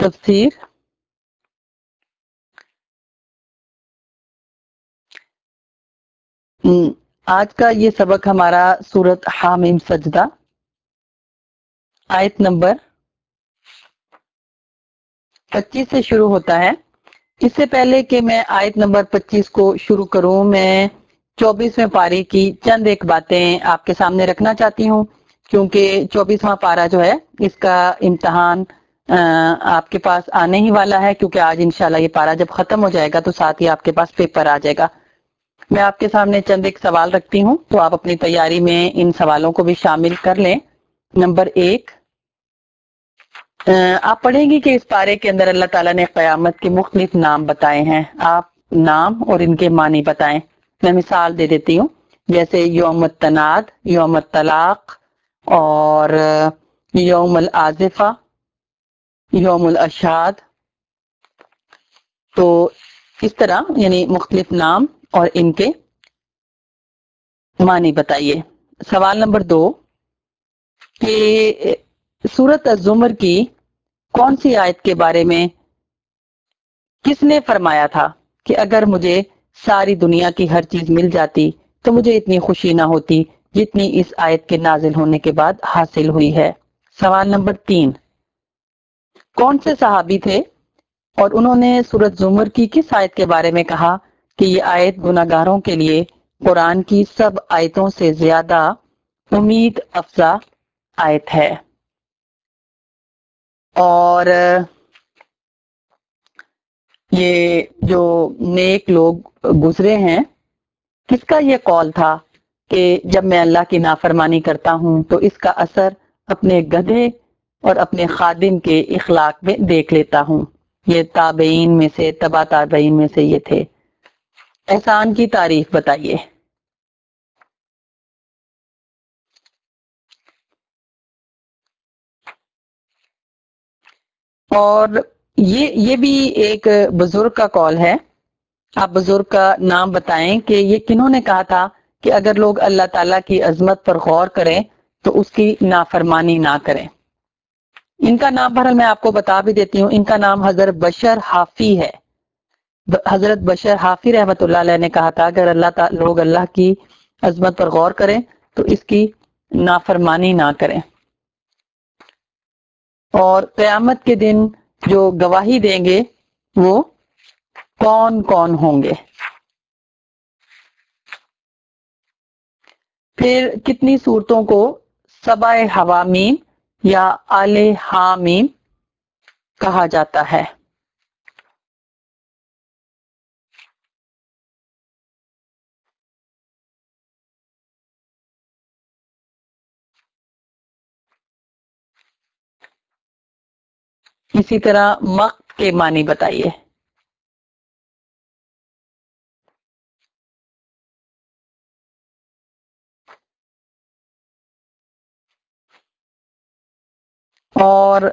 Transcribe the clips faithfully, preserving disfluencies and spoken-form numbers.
تفسیر آج کا یہ سبق ہمارا سورۃ حامیم سجدہ آیت نمبر پچیس سے شروع ہوتا ہے۔ اس سے پہلے کہ میں آیت نمبر پچیس کو شروع کروں، میں چوبیسویں پارے کی چند ایک باتیں آپ کے سامنے رکھنا چاہتی ہوں، کیونکہ چوبیسواں پارہ جو ہے اس کا امتحان آپ کے پاس آنے ہی والا ہے، کیونکہ آج انشاءاللہ یہ پارہ جب ختم ہو جائے گا تو ساتھ ہی آپ کے پاس پیپر آ جائے گا۔ میں آپ کے سامنے چند ایک سوال رکھتی ہوں، تو آپ اپنی تیاری میں ان سوالوں کو بھی شامل کر لیں۔ نمبر ایک، آپ پڑھیں گی کہ اس پارے کے اندر اللہ تعالیٰ نے قیامت کے مختلف نام بتائے ہیں، آپ نام اور ان کے معنی بتائیں۔ میں مثال دے دیتی ہوں، جیسے یوم التناد، یوم الطلاق، اور یوم الآزفہ، یوم الاشہاد۔ تو اس طرح یعنی مختلف نام اور ان کے معنی بتائیے۔ سوال نمبر دو، کہ سورۃ الزمر کی کون سی آیت کے بارے میں کس نے فرمایا تھا کہ اگر مجھے ساری دنیا کی ہر چیز مل جاتی تو مجھے اتنی خوشی نہ ہوتی جتنی اس آیت کے نازل ہونے کے بعد حاصل ہوئی ہے۔ سوال نمبر تین، کون سے صحابی تھے اور انہوں نے سورۃ زمر کی کس آیت کے بارے میں کہا کہ یہ آیت گناہگاروں کے لیے قرآن کی سب آیتوں سے زیادہ امید افزا آیت ہے؟ اور یہ جو نیک لوگ گزرے ہیں، کس کا یہ قول تھا کہ جب میں اللہ کی نافرمانی کرتا ہوں تو اس کا اثر اپنے گدھے اور اپنے خادم کے اخلاق میں دیکھ لیتا ہوں؟ یہ تابعین میں سے، تبع تابعین میں سے یہ تھے۔ احسان کی تعریف بتائیے۔ اور یہ یہ بھی ایک بزرگ کا قول ہے، آپ بزرگ کا نام بتائیں کہ یہ کنہوں نے کہا تھا کہ اگر لوگ اللہ تعالیٰ کی عظمت پر غور کریں تو اس کی نافرمانی نہ کریں۔ ان کا نام بہرحال میں آپ کو بتا بھی دیتی ہوں، ان کا نام حضرت بشر حافی ہے۔ حضرت بشر حافی رحمۃ اللہ علیہ نے کہا تھا اگر اللہ تعالیٰ لوگ اللہ کی عظمت پر غور کریں تو اس کی نافرمانی نہ کریں۔ اور قیامت کے دن جو گواہی دیں گے وہ کون کون ہوں گے؟ پھر کتنی صورتوں کو سبع حوامیم یا آل حامیم کہا جاتا ہے؟ اسی طرح مقت کے معنی بتائیے۔ اور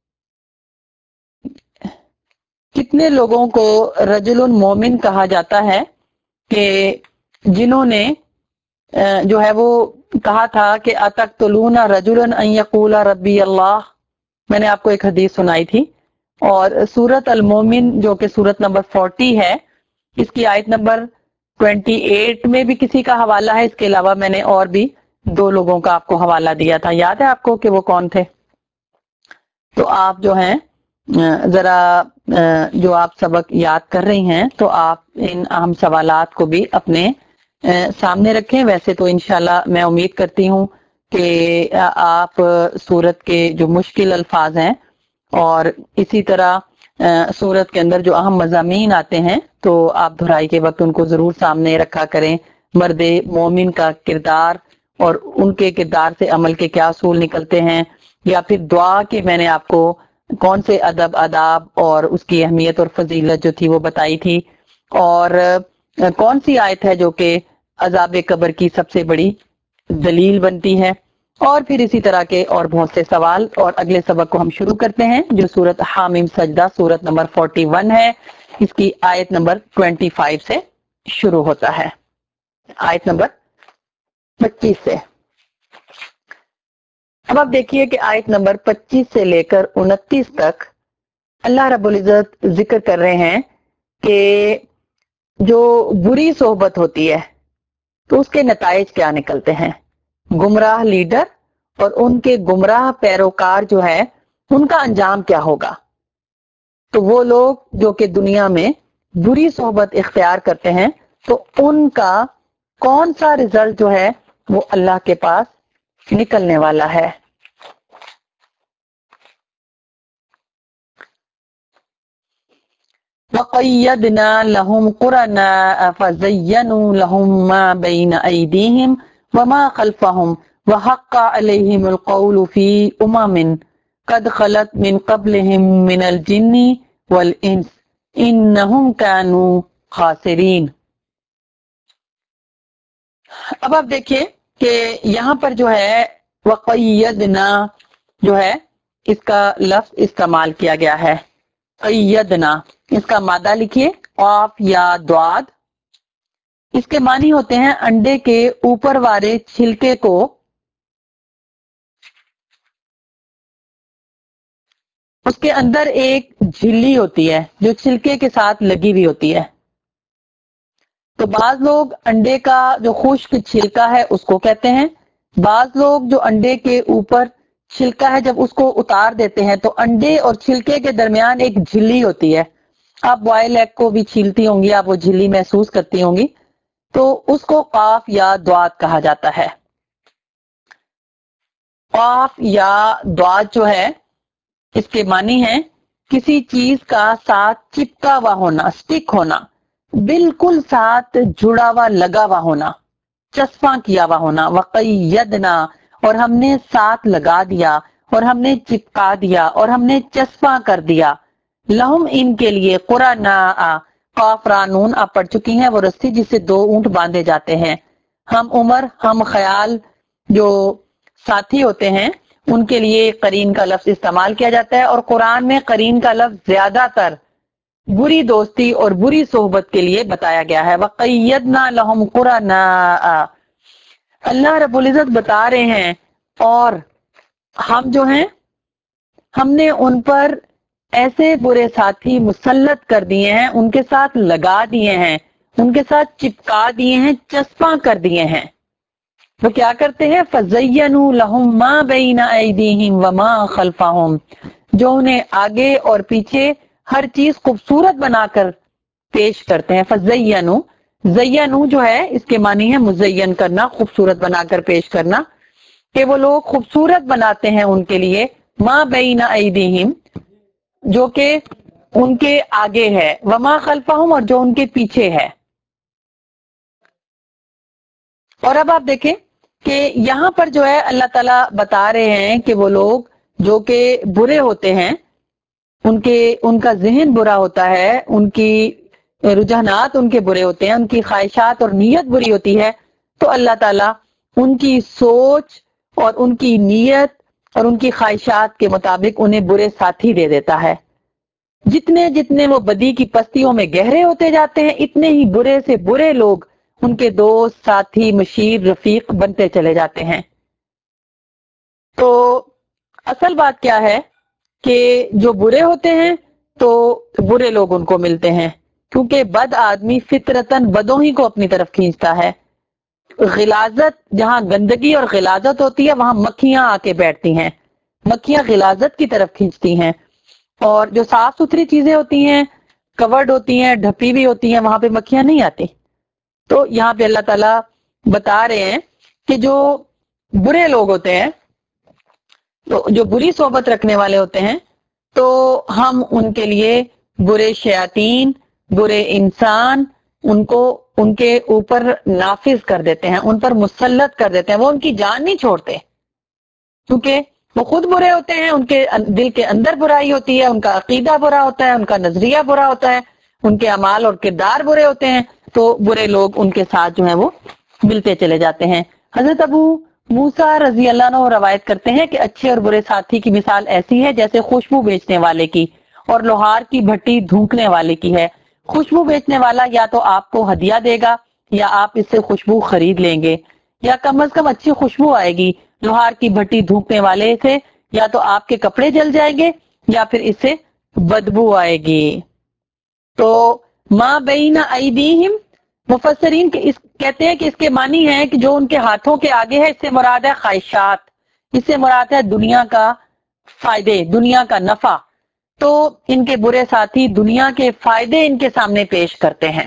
کتنے لوگوں کو رجل مومن کہا جاتا ہے کہ جنہوں نے جو ہے وہ کہا تھا کہ اتقتلون رجلا ان یقول ربی اللہ؟ میں نے آپ کو ایک حدیث سنائی تھی۔ اور سورۃ المومن جو کہ سورۃ نمبر چالیس ہے، اس کی آیت نمبر اٹھائیس میں بھی کسی کا حوالہ ہے، اس کے علاوہ میں نے اور بھی دو لوگوں کا آپ کو حوالہ دیا تھا، یاد ہے آپ کو کہ وہ کون تھے؟ تو آپ جو ہیں ذرا جو آپ سبق یاد کر رہی ہیں تو آپ ان اہم سوالات کو بھی اپنے سامنے رکھیں۔ ویسے تو انشاءاللہ میں امید کرتی ہوں کہ آپ سورت کے جو مشکل الفاظ ہیں اور اسی طرح سورت کے اندر جو اہم مضامین آتے ہیں تو آپ دہرائی کے وقت ان کو ضرور سامنے رکھا کریں۔ مرد مومن کا کردار اور ان کے کردار سے عمل کے کیا اصول نکلتے ہیں، یا پھر دعا کے میں نے آپ کو کون سے ادب آداب اور اس کی اہمیت اور فضیلت جو تھی وہ بتائی تھی، اور کون سی آیت ہے جو کہ عذاب قبر کی سب سے بڑی دلیل بنتی ہے، اور پھر اسی طرح کے اور بہت سے سوال۔ اور اگلے سبق کو ہم شروع کرتے ہیں جو سورۃ حامیم سجدہ سورۃ نمبر اکتالیس ہے، اس کی آیت نمبر پچیس سے شروع ہوتا ہے۔ آیت نمبر پچیس سے اب آپ دیکھیے کہ آیت نمبر پچیس سے لے کر انتیس تک اللہ رب العزت ذکر کر رہے ہیں کہ جو بری صحبت ہوتی ہے تو اس کے نتائج کیا نکلتے ہیں. گمراہ لیڈر اور ان کے گمراہ پیروکار جو ہے ان کا انجام کیا ہوگا. تو وہ لوگ جو کہ دنیا میں بری صحبت اختیار کرتے ہیں تو ان کا کون سا رزلٹ جو ہے وہ اللہ کے پاس نکلنے والا ہے. وَقَيَّدْنَا لَهُمْ قُرَنَاءَ فَزَيَّنُوا لَهُم مَّا بَيْنَ أَيْدِيهِمْ وَمَا خَلْفَهُمْ وَحَقَّ عَلَيْهِمُ الْقَوْلُ فِي أُمَمٍ قَدْ خَلَتْ مِن قَبْلِهِم مِّنَ الْجِنِّ وَالْإِنسِ إِنَّهُمْ كَانُوا خَاسِرِينَ. اب آپ دیکھیے کہ یہاں پر جو ہے وَقَيَّدْنَا جو ہے اس کا لفظ استعمال کیا گیا ہے. قیدنا اس کا مادہ لکھیے قاف یا ضاد. اس کے معنی ہوتے ہیں انڈے کے اوپر والے چھلکے کو اس کے اندر ایک جھلی ہوتی ہے جو چھلکے کے ساتھ لگی ہوئی ہوتی ہے. تو بعض لوگ انڈے کا جو خشک چھلکا ہے اس کو کہتے ہیں. بعض لوگ جو انڈے کے اوپر چھلکا ہے جب اس کو اتار دیتے ہیں تو انڈے اور چھلکے کے درمیان ایک جھلی ہوتی ہے. آپ بوائل ایگ کو بھی چھیلتی ہوں گی, آپ وہ جھلی محسوس کرتی ہوں گی, تو اس کو قاف یا ضاد کہا جاتا ہے. قاف یا ضاد جو ہے اس کے معنی ہے کسی چیز کا ساتھ چپکا ہوا ہونا, سٹک ہونا, بالکل ساتھ جڑا ہوا لگا ہوا ہونا, چسپاں کیا ہوا ہونا. وقیدنا اور ہم نے ساتھ لگا دیا اور ہم نے چپکا دیا اور ہم نے چسپاں کر دیا. لہم ان کے لیے قرناء قاف را نون آپ پڑھ چکی ہیں, وہ رسی جس سے دو اونٹ باندھے جاتے ہیں. ہم عمر ہم خیال جو ساتھی ہوتے ہیں ان کے لیے قرین کا لفظ استعمال کیا جاتا ہے, اور قرآن میں قرین کا لفظ زیادہ تر بری دوستی اور بری صحبت کے لیے بتایا گیا ہے. وَقَيَّدْنَا لَهُمْ قُرَنَاءَ اللہ رب العزت بتا رہے ہیں اور ہم جو ہیں ہم نے ان پر ایسے برے ساتھی مسلط کر دیے ہیں, ان کے ساتھ لگا دیے ہیں, ان کے ساتھ چپکا دیے ہیں, چسپاں کر دیے ہیں. وہ کیا کرتے ہیں فَزَيَّنُوا لَهُم مَّا بَيْنَ أَيْدِيهِمْ وَمَا خَلْفَهُمْ جو انہیں آگے اور پیچھے ہر چیز خوبصورت بنا کر پیش کرتے ہیں. فَزَيَّنُوا زَيَّنُوا جو ہے اس کے معنی ہے مزین کرنا, خوبصورت بنا کر پیش کرنا, کہ وہ لوگ خوبصورت بناتے ہیں ان کے لیے مَا بَيْنَ أَيْدِيهِمْ جو کہ ان کے آگے ہے, وَمَا خَلْفَهُمْ اور جو ان کے پیچھے ہے. اور اب آپ دیکھیں کہ یہاں پر جو ہے اللہ تعالیٰ بتا رہے ہیں کہ وہ لوگ جو کہ برے ہوتے ہیں, ان کے ان کا ذہن برا ہوتا ہے, ان کی رجحانات ان کے برے ہوتے ہیں, ان کی خواہشات اور نیت بری ہوتی ہے, تو اللہ تعالیٰ ان کی سوچ اور ان کی نیت اور ان کی خواہشات کے مطابق انہیں برے ساتھی دے دیتا ہے. جتنے جتنے وہ بدی کی پستیوں میں گہرے ہوتے جاتے ہیں اتنے ہی برے سے برے لوگ ان کے دوست, ساتھی, مشیر, رفیق بنتے چلے جاتے ہیں. تو اصل بات کیا ہے کہ جو برے ہوتے ہیں تو برے لوگ ان کو ملتے ہیں, کیونکہ بد آدمی فطرتاً بدوں ہی کو اپنی طرف کھینچتا ہے. غلاظت جہاں گندگی اور غلاظت ہوتی ہے وہاں مکھیاں آ کے بیٹھتی ہیں, مکھیاں غلاظت کی طرف کھینچتی ہیں, اور جو صاف ستھری چیزیں ہوتی ہیں, کورڈ ہوتی ہیں, ڈھپی بھی ہوتی ہیں, وہاں پہ مکھیاں نہیں آتی. تو یہاں پہ اللہ تعالیٰ بتا رہے ہیں کہ جو برے لوگ ہوتے ہیں, تو جو بری صحبت رکھنے والے ہوتے ہیں, تو ہم ان کے لیے برے شیاطین, برے انسان ان کو ان کے اوپر نافذ کر دیتے ہیں, ان پر مسلط کر دیتے ہیں. وہ ان کی جان نہیں چھوڑتے کیونکہ وہ خود برے ہوتے ہیں, ان کے دل کے اندر برائی ہوتی ہے, ان کا عقیدہ برا ہوتا ہے, ان کا نظریہ برا ہوتا ہے, ان کے اعمال اور کردار برے ہوتے ہیں, تو برے لوگ ان کے ساتھ جو ہیں وہ ملتے چلے جاتے ہیں. حضرت ابو موسیٰ رضی اللہ عنہ روایت کرتے ہیں کہ اچھے اور برے ساتھی کی مثال ایسی ہے جیسے خوشبو بیچنے والے کی اور لوہار کی بھٹی دھونکنے والے کی ہے. خوشبو بیچنے والا یا تو آپ کو ہدیہ دے گا یا آپ اس سے خوشبو خرید لیں گے, یا کم از کم اچھی خوشبو آئے گی. لوہار کی بھٹی دھونکنے والے سے یا تو آپ کے کپڑے جل جائیں گے یا پھر اس سے بدबू आएगी। तो माँ बैना ऐदीहिम, मुफस्सरीन के इस कहते हैं कि इसके मानी है कि जो उनके हाथों के आगे है, इससे मुराद है ख्वाहिशात, इससे मुराद है दुनिया का फायदे, दुनिया का नफा। तो इनके बुरे साथी दुनिया के फायदे इनके सामने पेश करते हैं।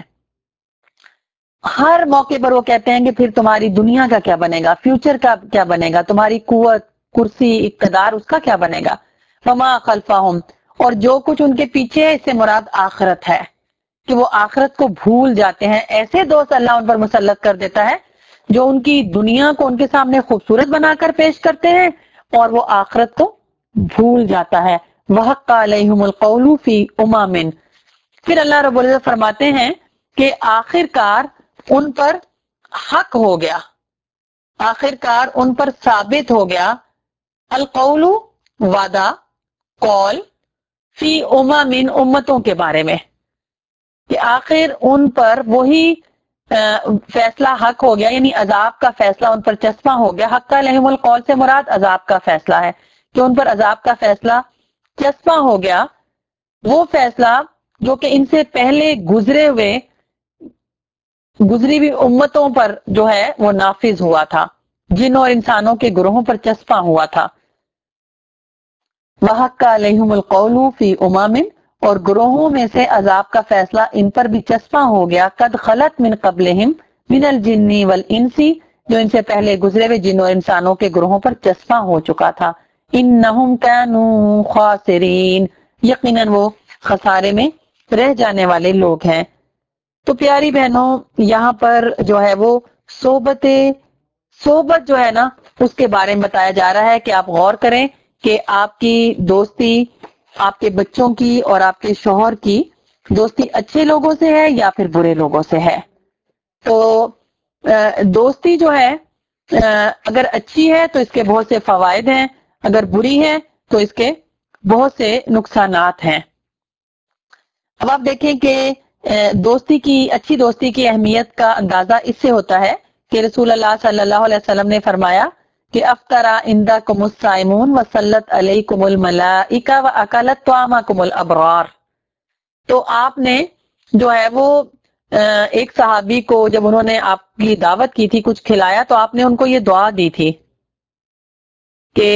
हर मौके पर वो कहते हैं कि फिर तुम्हारी दुनिया का क्या बनेगा, फ्यूचर का क्या बनेगा, तुम्हारी कुवत, कुर्सी, इक्तदार, उसका क्या बनेगा। वमा खल्फाहुम, और जो कुछ उनके पीछे है, इससे मुराद आखिरत है कि वो आखिरत को भूल जाते हैं। ऐसे दोस्त अल्लाह उन पर मुसल्लत कर देता है जो उनकी दुनिया को उनके सामने खूबसूरत बनाकर पेश करते हैं और वो आखिरत को भूल जाता है। वहक्का अलैहिमुल कौलु फी उमामिन, फिर अल्लाह रब्बुल इज्जत फरमाते हैं कि आखिरकार उन पर हक हो गया, आखिरकार उन पर साबित हो गया, अल कौलु वादा, कौल, फी उमामिन उम्मतों के बारे में, कि आखिर उन पर वही फैसला हक हो गया, यानी अजाब का फैसला उन पर चस्पा हो गया। हक्का अलैहिमुल कौल से मुराद अजाब का फैसला है कि उन पर अजाब का फैसला चस्पा हो गया, वो फैसला जो कि इनसे पहले गुजरे हुए गुजरी हुई उम्मतों पर जो है वो नाफिज हुआ था, जिन और इंसानों के ग्रोहों पर चस्पा हुआ था। वहक्का अलैहिमुल कौलु फी उमामिन, और ग्रोहों में से अजाब का फैसला इन पर भी चस्पा हो गया, कद खलत मिन कबलिहिम मिनल जिन्नी वल इंसी, जो इनसे पहले गुजरे हुए जिन और इंसानों के ग्रोहों पर चस्पा हो चुका था। इन्नहुम कानू खासिरीन, यकीनन वो खसारे में रह जाने वाले लोग हैं। तो प्यारी बहनों, यहाँ पर जो है वो सोबत सोबत जो है ना उसके बारे में बताया जा रहा है कि आप गौर करें कि आपकी दोस्ती आपके बच्चों की और आपके शौहर की दोस्ती अच्छे लोगों से है या फिर बुरे लोगों से है। तो दोस्ती जो है अगर अच्छी है तो इसके बहुत से फवायद हैं, अगर बुरी है तो इसके बहुत से नुकसानात हैं। अब आप देखें कि दोस्ती की अच्छी दोस्ती की अहमियत का अंदाजा इससे होता है कि रसूल अल्लाह सल्लल्लाहु अलैहि वसल्लम ने फरमाया कि अफ्तरा इंदकुमुस साइमून व सल्लत अलैकुमुल मलाइका व अकलत तआमाकुमुल अबरार। तो आपने जो है वो एक सहाबी को जब उन्होंने आपकी दावत की थी, कुछ खिलाया, तो आपने उनको ये दुआ दी थी कि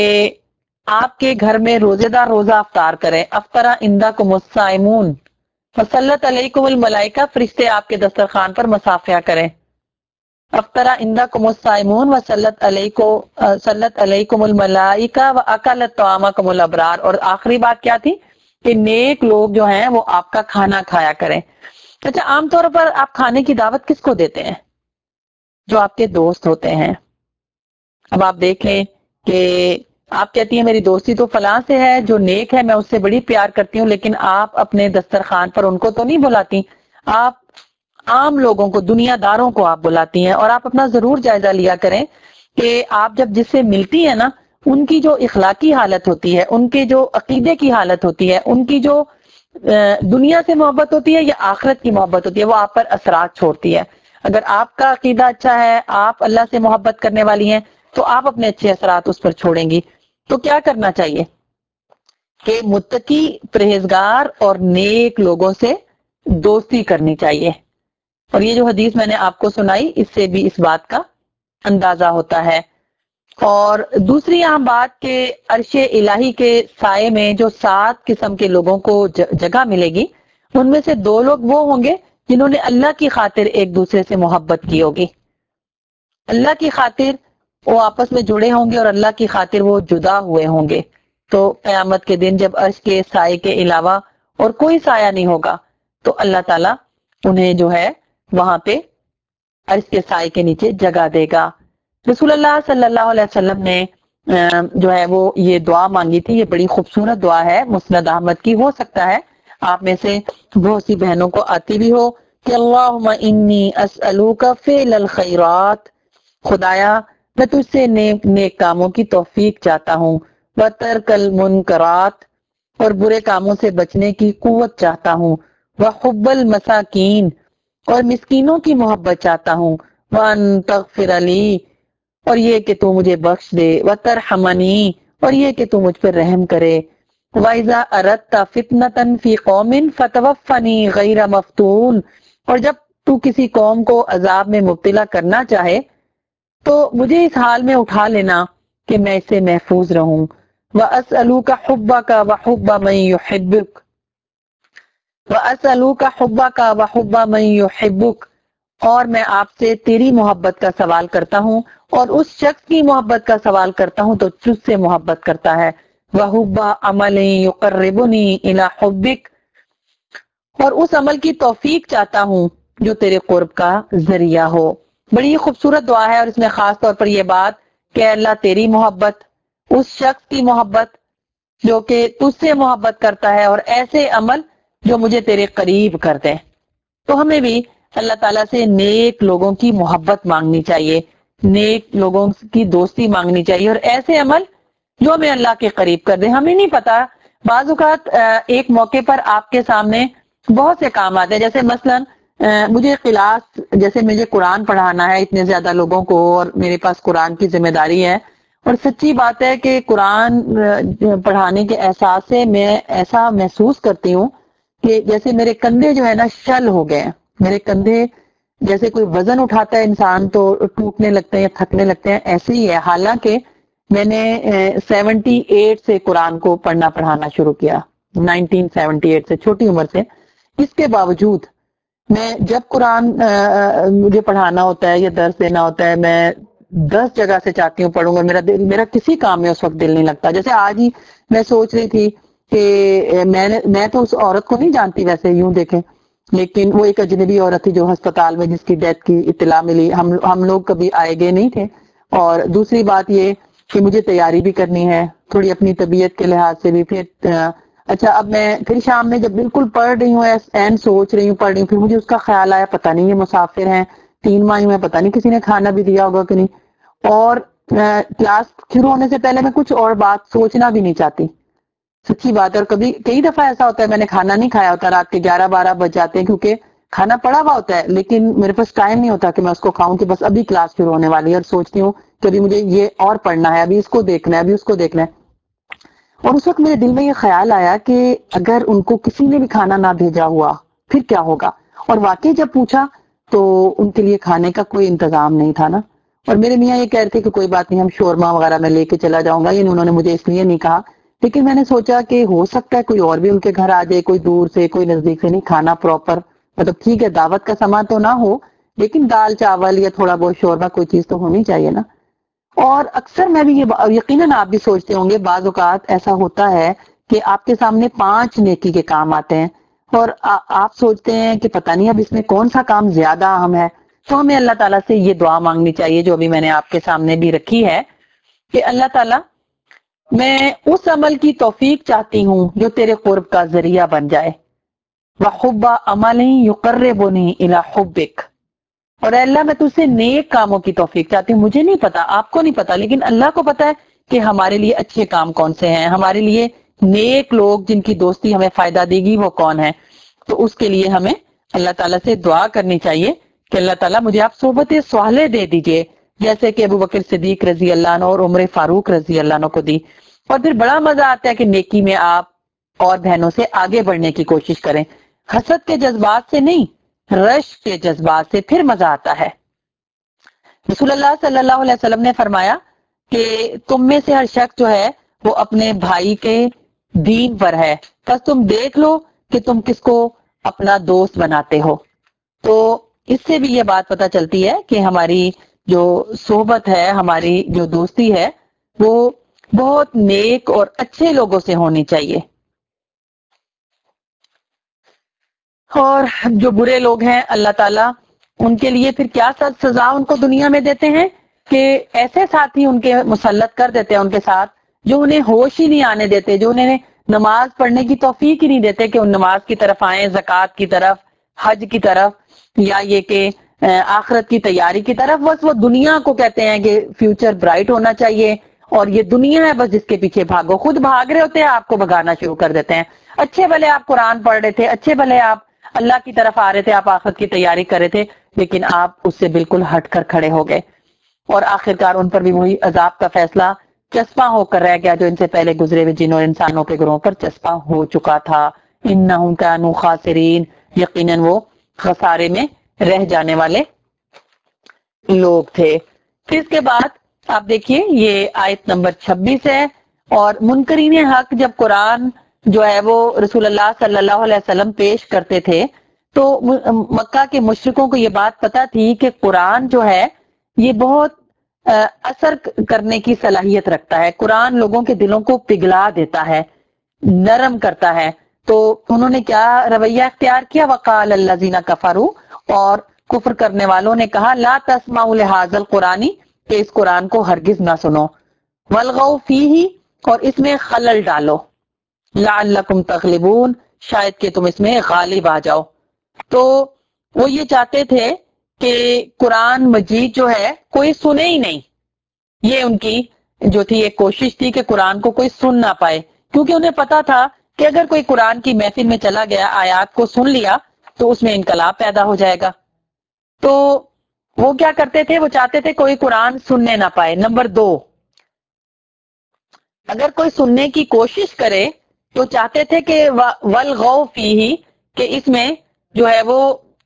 आपके घर में रोजेदार रोजा अफ्तार करें। अफ्तरा इंदकुमुस साइमून फसल्लत अलैकुमुल मलाइका, फरिश्ते आपके दस्तरखान पर मसाफिया करें। अफ्तरा इंदकुमुस साइमून व सल्लत अलैको सल्लत अलैकुमुल मलाइका व अकलत तआमाकुमुल अबरार। और आखिरी बात क्या थी कि नेक लोग जो हैं वो आपका खाना खाया करें। अच्छा, आमतौर पर आप खाने की दावत किसको देते हैं? जो आपके दोस्त होते हैं। अब आप देखें कि आप कहती हैं मेरी दोस्ती तो फलां से है जो नेक है, मैं उससे बड़ी प्यार करती हूँ, लेकिन आप अपने दस्तरखान पर उनको तो नहीं बुलाती, आप आम लोगों को, दुनियादारों को आप बुलाती हैं। और आप अपना जरूर जायजा लिया करें कि आप जब जिससे मिलती है ना, उनकी जो इखलाकी हालत होती है, उनके जो अकीदे की हालत होती है, उनकी जो दुनिया से मोहब्बत होती है या आखिरत की मोहब्बत होती है, वो आप पर असरात छोड़ती है। अगर आपका अकीदा अच्छा है, आप अल्लाह से मोहब्बत करने वाली हैं, तो आप अपने अच्छे असरात उस पर छोड़ेंगी। तो क्या करना चाहिए कि मुत्तकी, परहेजगार और नेक लोगों से दोस्ती करनी चाहिए। और ये जो हदीस मैंने आपको सुनाई, इससे भी इस बात का अंदाजा होता है। और दूसरी यहाँ बात के अर्शे इलाही के साए में जो सात किस्म के लोगों को जगह मिलेगी, उनमें से दो लोग वो होंगे जिन्होंने अल्लाह की खातिर एक दूसरे से मोहब्बत की होगी। अल्लाह की खातिर वो आपस में जुड़े होंगे और अल्लाह की खातिर वो जुदा हुए होंगे। तो क़यामत के दिन जब अर्श के साए के अलावा और कोई साया नहीं होगा, तो अल्लाह ताला उन्हें जो है वहां पे अर्श के साए के नीचे जगह देगा। रसूलुल्लाह सल्लल्लाहु अलैहि वसल्लम ने जो है वो ये दुआ मांगी थी। ये बड़ी खूबसूरत दुआ है, मुस्नद अहमद की। हो सकता है आप में से बहुत सी बहनों को आती भी हो कि अल्लाहुम्मा इन्नी अस्अलुका फ़िल खैरात, खुदाया मैं तुझसे नेक नेक कामों की तौफीक चाहता हूँ, व तर्कल मुनकरात, और बुरे कामों से बचने की कुव्वत चाहता हूँ, व हुब्बल मसाकीन, और मिस्कीनों की मोहब्बत चाहता हूँ, व अन तगफिर अली, और ये कि तू मुझे बख्श दे, व तरहमनी, और ये कि तू मुझ पर रहम करे, وَإِذَا أَرَدْتَ فِتْنَةً فِي قَوْمٍ فَتَوَفَّنِي غَيْرَ مَفْتُونٍ، اور جب تو کسی قوم کو عذاب میں مبتلا کرنا چاہے تو مجھے اس حال میں اٹھا لینا کہ میں اس سے محفوظ رہوں۔ وَأَسْأَلُكَ حُبَّكَ وَحُبَّ مَن يُحِبُّكَ وَأَسْأَلُكَ حُبَّكَ وَحُبَّ مَن يُحِبُّكَ، اور میں آپ سے تیری محبت کا سوال کرتا ہوں اور اس شخص کی محبت کا سوال کرتا ہوں تو تجھ سے محبت کرتا ہے۔ وَحُبَّ عَمَلٍ يُقَرِّبُنِي إِلَى حُبِّكَ، اور اس عمل کی توفیق چاہتا ہوں جو تیرے قرب کا ذریعہ ہو۔ بڑی خوبصورت دعا ہے، اور اس میں خاص طور پر یہ بات کہ اللہ تیری محبت، اس شخص کی محبت جو کہ تجھ سے محبت کرتا ہے، اور ایسے عمل جو مجھے تیرے قریب کر دے۔ تو ہمیں بھی اللہ تعالیٰ سے نیک لوگوں کی محبت مانگنی چاہیے، نیک لوگوں کی دوستی مانگنی چاہیے، اور ایسے عمل جو ہمیں اللہ کے قریب کر دے۔ ہمیں نہیں پتا، بعض اوقات ایک موقع پر آپ کے سامنے بہت سے کام آتے ہیں، جیسے مثلا مجھے کلاس، جیسے مجھے قرآن پڑھانا ہے اتنے زیادہ لوگوں کو، اور میرے پاس قرآن کی ذمہ داری ہے، اور سچی بات ہے کہ قرآن پڑھانے کے احساس سے میں ایسا محسوس کرتی ہوں کہ جیسے میرے کندھے جو ہے نا شل ہو گئے ہیں، میرے کندھے جیسے کوئی وزن اٹھاتا ہے انسان تو ٹوٹنے لگتے ہیں یا تھکنے لگتے ہیں، ایسے ہی ہے۔ حالانکہ میں نے سیونٹی ایٹ سے قرآن کو پڑھنا پڑھانا شروع کیا، نائنٹین سیونٹی ایٹ سے، چھوٹی عمر سے۔ اس کے باوجود میں جب قرآن مجھے پڑھانا ہوتا ہے یا درس دینا ہوتا ہے، میں دس جگہ سے چاہتی ہوں پڑھوں گا، میرا دل، میرا کسی کام میں اس وقت دل نہیں لگتا۔ جیسے آج ہی میں سوچ رہی تھی کہ میں نے میں تو اس عورت کو نہیں جانتی ویسے، یوں دیکھیں، لیکن وہ ایک اجنبی عورت تھی جو ہسپتال میں، جس کی ڈیتھ کی اطلاع ملی، ہم ہم لوگ کبھی آئے گئے نہیں تھے۔ اور دوسری بات یہ کہ مجھے تیاری بھی کرنی ہے تھوڑی اپنی طبیعت کے لحاظ سے بھی۔ پھر اچھا، اب میں پھر شام میں جب بالکل پڑھ رہی ہوں، این سوچ رہی ہوں، پڑھ رہی ہوں، پھر مجھے اس کا خیال آیا پتہ نہیں یہ مسافر ہیں، تین ماہ میں پتہ نہیں کسی نے کھانا بھی دیا ہوگا کہ نہیں، اور کلاس شروع ہونے سے پہلے میں کچھ اور بات سوچنا بھی نہیں چاہتی، سچی بات ہے۔ اور کبھی کئی دفعہ ایسا ہوتا ہے میں نے کھانا نہیں کھایا ہوتا، رات کے گیارہ بارہ بج جاتے ہیں، کیونکہ کھانا پڑا ہوا ہوتا ہے لیکن میرے پاس ٹائم نہیں ہوتا کہ میں اس کو کھاؤں، کہ بس ابھی کلاس شروع ہونے والی ہے، اور سوچتی ہوں کہ ابھی مجھے یہ اور پڑھنا ہے، ابھی اس کو دیکھنا ہے، ابھی اس کو دیکھنا ہے۔ اور اس وقت میرے دل میں یہ خیال آیا کہ اگر ان کو کسی نے بھی کھانا نہ بھیجا ہوا پھر کیا ہوگا؟ اور واقعی جب پوچھا تو ان کے لیے کھانے کا کوئی انتظام نہیں تھا نا۔ اور میرے میاں یہ کہہ رہے تھے کہ کوئی بات نہیں، ہم شورما وغیرہ میں لے کے چلا جاؤں گا، یعنی انہوں نے مجھے اس لیے نہیں کہا، لیکن میں نے سوچا کہ ہو سکتا ہے کوئی اور بھی ان کے گھر آ جائے، کوئی دور سے، کوئی نزدیک سے نہیں، کھانا پراپر، مطلب ٹھیک ہے دعوت کا سامان تو نہ ہو لیکن دال چاول یا تھوڑا بہت شوربہ کوئی چیز تو ہونی چاہیے نا۔ اور اکثر میں بھی یہ، یقیناً آپ بھی سوچتے ہوں گے، بعض اوقات ایسا ہوتا ہے کہ آپ کے سامنے پانچ نیکی کے کام آتے ہیں اور آپ سوچتے ہیں کہ پتہ نہیں اب اس میں کون سا کام زیادہ اہم ہے، تو ہمیں اللہ تعالیٰ سے یہ دعا مانگنی چاہیے جو ابھی میں نے آپ کے سامنے بھی رکھی ہے کہ اللہ تعالیٰ میں اس عمل کی توفیق چاہتی ہوں جو تیرے قرب کا ذریعہ بن جائے، وَحُبَّ عَمَلٍ يُقَرِّبُنِي إِلَى حُبِّكَ، اور اے اللہ میں تجھ سے نیک کاموں کی توفیق چاہتی ہوں۔ مجھے نہیں پتا، آپ کو نہیں پتا، لیکن اللہ کو پتا ہے کہ ہمارے لیے اچھے کام کون سے ہیں، ہمارے لیے نیک لوگ جن کی دوستی ہمیں فائدہ دے گی وہ کون ہے۔ تو اس کے لیے ہمیں اللہ تعالیٰ سے دعا کرنی چاہیے کہ اللہ تعالیٰ مجھے آپ صحبت صالح دے دیجئے، جیسے کہ ابو بکر صدیق رضی اللہ عنہ اور عمر فاروق رضی اللہ عنہ کو دی۔ اور پھر بڑا مزہ آتا ہے کہ نیکی میں آپ اور بہنوں سے آگے بڑھنے کی کوشش کریں، حسد کے جذبات سے نہیں، رشک کے جذبات سے، پھر مزہ آتا ہے۔ رسول اللہ صلی اللہ علیہ وسلم نے فرمایا کہ تم میں سے ہر شخص جو ہے وہ اپنے بھائی کے دین پر ہے، بس تم دیکھ لو کہ تم کس کو اپنا دوست بناتے ہو۔ تو اس سے بھی یہ بات پتہ چلتی ہے کہ ہماری جو صحبت ہے، ہماری جو دوستی ہے، وہ بہت نیک اور اچھے لوگوں سے ہونی چاہیے۔ اور جو برے لوگ ہیں اللہ تعالیٰ ان کے لیے پھر کیا سزا ان کو دنیا میں دیتے ہیں کہ ایسے ساتھی ان کے مسلط کر دیتے ہیں ان کے ساتھ جو انہیں ہوش ہی نہیں آنے دیتے، جو انہیں نماز پڑھنے کی توفیق ہی نہیں دیتے کہ ان نماز کی طرف آئیں، زکوٰۃ کی طرف، حج کی طرف، یا یہ کہ آخرت کی تیاری کی طرف۔ بس وہ دنیا کو کہتے ہیں کہ فیوچر برائٹ ہونا چاہیے اور یہ دنیا ہے بس جس کے پیچھے بھاگو، خود بھاگ رہے ہوتے ہیں، آپ کو بھگانا شروع کر دیتے ہیں۔ اچھے بھلے آپ قرآن پڑھ رہے تھے، اچھے بھلے آپ اللہ کی طرف آ رہے تھے، آپ آخرت کی تیاری کر رہے تھے، لیکن آپ اس سے بالکل ہٹ کر کھڑے ہو گئے، اور آخرکار ان پر بھی وہی عذاب کا فیصلہ چسپاں ہو کر رہ گیا جو ان سے پہلے گزرے ہوئے جنوں اور انسانوں کے گروہوں پر چسپاں ہو چکا تھا. انہم کانوا خاسرین، یقیناً وہ خسارے میں رہ جانے والے لوگ تھے. پھر اس کے بعد آپ دیکھیے یہ آیت نمبر چھبیس ہے. اور منکرین حق جب قرآن جو ہے وہ رسول اللہ صلی اللہ علیہ وسلم پیش کرتے تھے تو مکہ کے مشرکوں کو یہ بات پتہ تھی کہ قرآن جو ہے یہ بہت اثر کرنے کی صلاحیت رکھتا ہے. قرآن لوگوں کے دلوں کو پگھلا دیتا ہے، نرم کرتا ہے. تو انہوں نے کیا رویہ اختیار کیا؟ وقال الذین کفروا، اور کفر کرنے والوں نے کہا لا تسمعوا لهذا القرآن، کہ اس قرآن کو ہرگز نہ سنو، والغوا فیہ، اور اس میں خلل ڈالو، لعلکم تغلبون، شاید کہ تم اس میں غالب آ جاؤ. تو وہ یہ چاہتے تھے کہ قرآن مجید جو ہے کوئی سنے ہی نہیں. یہ ان کی جو تھی ایک کوشش تھی کہ قرآن کو کوئی سن نہ پائے، کیونکہ انہیں پتا تھا کہ اگر کوئی قرآن کی محفل میں چلا گیا، آیات کو سن لیا تو اس میں انقلاب پیدا ہو جائے گا. تو وہ کیا کرتے تھے؟ وہ چاہتے تھے کوئی قرآن سننے نہ پائے. نمبر دو، اگر کوئی سننے کی کوشش کرے تو چاہتے تھے کہ والغوا فیہ، کہ اس میں جو ہے وہ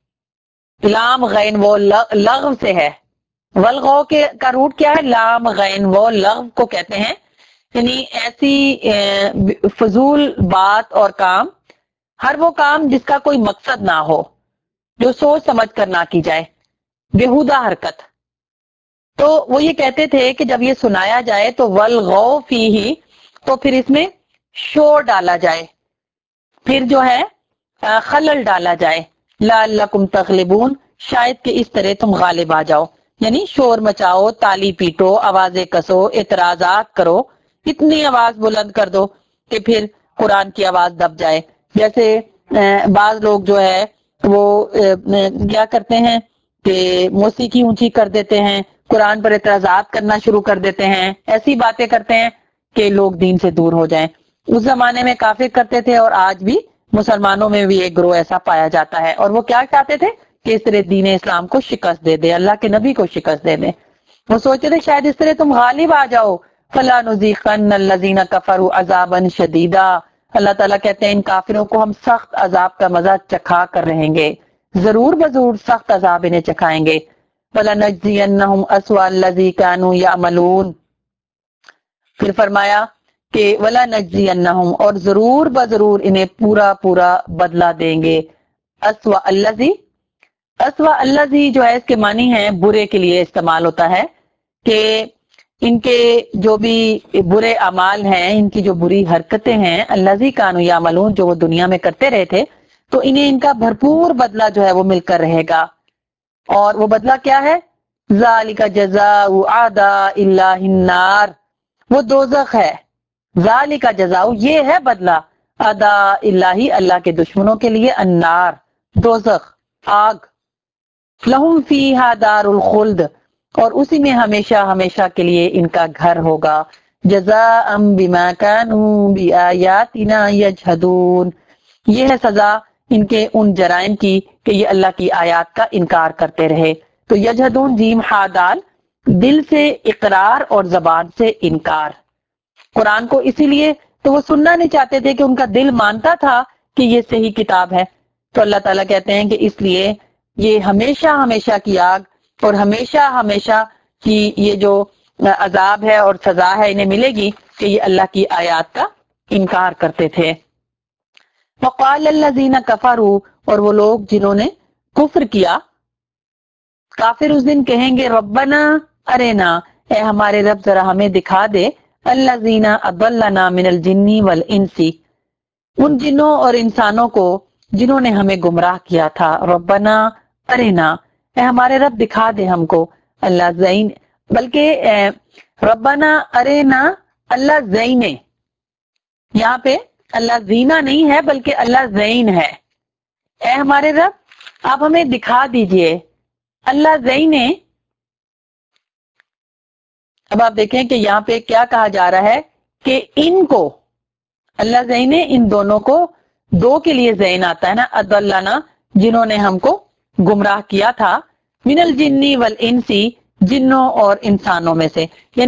لام غین وہ لغو سے ہے. والغوا کے کا روٹ کیا ہے؟ لام غین وہ لغو کو کہتے ہیں، یعنی ایسی فضول بات اور کام، ہر وہ کام جس کا کوئی مقصد نہ ہو، جو سوچ سمجھ کر نہ کی جائے، بیہودہ حرکت. تو وہ یہ کہتے تھے کہ جب یہ سنایا جائے تو والغوا فیہ، تو پھر اس میں شور ڈالا جائے، پھر جو ہے خلل ڈالا جائے، لعلکم تغلبون، شاید کہ اس طرح تم غالب آ جاؤ. یعنی شور مچاؤ، تالی پیٹو، آوازیں کسو، اعتراضات کرو، اتنی آواز بلند کر دو کہ پھر قرآن کی آواز دب جائے. جیسے بعض لوگ جو ہے وہ کیا کرتے ہیں کہ موسیقی اونچی کر دیتے ہیں، قرآن پر اعتراضات کرنا شروع کر دیتے ہیں، ایسی باتیں کرتے ہیں کہ لوگ دین سے دور ہو جائیں. اس زمانے میں کافر کرتے تھے اور آج بھی مسلمانوں میں بھی ایک گروہ ایسا پایا جاتا ہے. اور وہ کیا چاہتے تھے کہ اس طرح دین اسلام کو شکست دے دے، اللہ کے نبی کو شکست دے دے. وہ سوچتے تھے شاید اس طرح تم غالب آ جاؤ. فَلَا نُذِيقَنَّ الَّذِينَ كَفَرُوا عَذَابًا شَدِيدًا، اللہ تعالیٰ کہتے ہیں ان کافروں کو ہم سخت عذاب کا مزہ چکھا کر رہیں گے، ضرور بضرور سخت عذاب انہیں چکھائیں گے. وَلَنَجْزِيَنَّهُمْ أَسْوَأَ الَّذِي كَانُوا يَعْمَلُونَ، پھر فرمایا کہ وَلَنَجْزِيَنَّهُمْ، اور ضرور بضرور انہیں پورا پورا بدلہ دیں گے. اسوأ الذی، اسوأ الذی جو ہے اس کے معنی ہے برے کے لیے استعمال ہوتا ہے، کہ ان کے جو بھی برے اعمال ہیں، ان کی جو بری حرکتیں ہیں، الذی کانوا یعملون، جو وہ دنیا میں کرتے رہے تھے، تو انہیں ان کا بھرپور بدلہ جو ہے وہ مل کر رہے گا. اور وہ بدلہ کیا ہے؟ ذالک جزاء اعداء اللہ النار، وہ دوزخ ہے. ذالک جزاء، یہ ہے بدلہ، اعداء اللہ، اللہ کے دشمنوں کے لیے، النار، دوزخ، آگ. لہم فیہا دار الخلد، اور اسی میں ہمیشہ ہمیشہ کے لیے ان کا گھر ہوگا. جزاء بما کانوا بآیاتنا یجحدون، یہ ہے سزا ان کے ان جرائم کی کہ یہ اللہ کی آیات کا انکار کرتے رہے. تو یجحدون، جیم ہا دال، دل سے اقرار اور زبان سے انکار. قرآن کو اسی لیے تو وہ سننا نہیں چاہتے تھے کہ ان کا دل مانتا تھا کہ یہ صحیح کتاب ہے. تو اللہ تعالیٰ کہتے ہیں کہ اس لیے یہ ہمیشہ ہمیشہ کی آگ اور ہمیشہ ہمیشہ کی یہ جو عذاب ہے اور سزا ہے انہیں ملے گی کہ یہ اللہ کی آیات کا انکار کرتے تھے. وقال الذین کفروا، اور وہ لوگ جنہوں نے کفر کیا، کافر اس دن کہیں گے ربنا ارینا، اے ہمارے رب ذرا ہمیں دکھا دے، الذین اضلنا من الجن والانس، ان جنوں اور انسانوں کو جنہوں نے ہمیں گمراہ کیا تھا. ربنا ارینا، اے ہمارے رب دکھا دے ہم کو. اللہ زین، بلکہ ربنا ارینا اللہ زین، یہاں پہ اللہ زینا نہیں ہے بلکہ اللہ زین ہے. اے ہمارے رب آپ ہمیں دکھا دیجئے. اللہ زین، اب آپ دیکھیں کہ یہاں پہ کیا کہا جا رہا ہے کہ ان کو، اللہ زین، ان دونوں کو، دو کے لیے زین آتا ہے نا، اضلنا، جنہوں نے ہم کو گمراہ کیا تھا، من الجن والانس، جنوں اور انسانوں میں سے. یعنی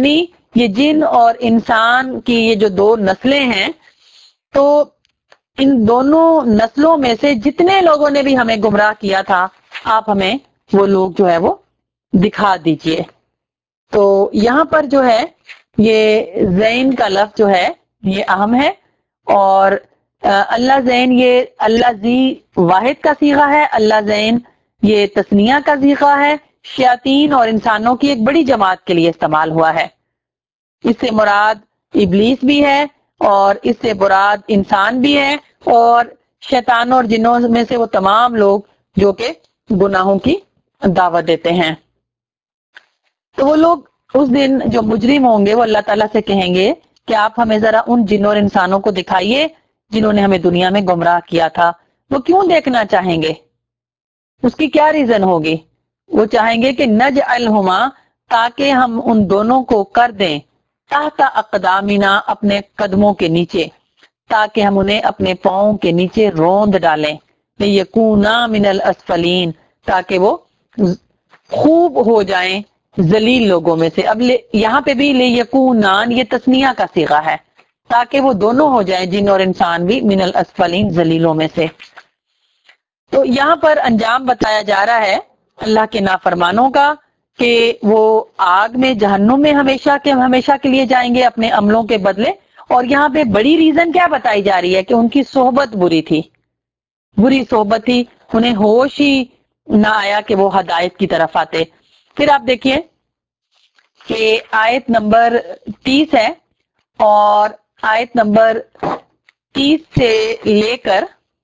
یہ جن اور انسان کی یہ جو دو نسلیں ہیں، تو ان دونوں نسلوں میں سے جتنے لوگوں نے بھی ہمیں گمراہ کیا تھا، آپ ہمیں وہ لوگ جو ہے وہ دکھا دیجئے۔ تو یہاں پر جو ہے یہ زین کا لفظ جو ہے یہ اہم ہے، اور اللہ زین یہ اللہ زی واحد کا صیغہ ہے، اللہ زین یہ تثنیہ کا صیغہ ہے، شیاطین اور انسانوں کی ایک بڑی جماعت کے لیے استعمال ہوا ہے۔ اس سے مراد ابلیس بھی ہے، اور اس سے مراد انسان بھی ہے، اور شیطانوں اور جنوں میں سے وہ تمام لوگ جو کہ گناہوں کی دعوت دیتے ہیں۔ تو وہ لوگ اس دن جو مجرم ہوں گے وہ اللہ تعالیٰ سے کہیں گے کہ آپ ہمیں ذرا ان جنوں اور انسانوں کو دکھائیے جنہوں نے ہمیں دنیا میں گمراہ کیا تھا۔ وہ کیوں دیکھنا چاہیں گے؟ اس کی کیا ریزن ہوگی؟ وہ چاہیں گے کہ نجعلہما، تاکہ ہم ان دونوں کو کر دیں تحت اقدامنا، اپنے قدموں کے نیچے، تاکہ ہم انہیں اپنے پاؤں کے نیچے روند ڈالیں، لیکونا من الاسفلین، تاکہ وہ خوب ہو جائیں ذلیل لوگوں میں سے۔ اب یہاں پہ بھی لیکونان یہ تثنیہ کا صیغہ ہے، تاکہ وہ دونوں ہو جائیں، جن اور انسان بھی، من الاسفلین، ذلیلوں میں سے۔ تو یہاں پر انجام بتایا جا رہا ہے اللہ کے نافرمانوں کا، کہ وہ آگ میں، جہنم میں ہمیشہ کے ہمیشہ کے لیے جائیں گے اپنے عملوں کے بدلے۔ اور یہاں پہ بڑی ریزن کیا بتائی جا رہی ہے؟ کہ ان کی صحبت بری تھی، بری صحبت تھی، انہیں ہوش ہی نہ آیا کہ وہ ہدایت کی طرف آتے۔ پھر آپ دیکھیے کہ آیت نمبر تیس ہے، اور آیت نمبر تیس سے لے کر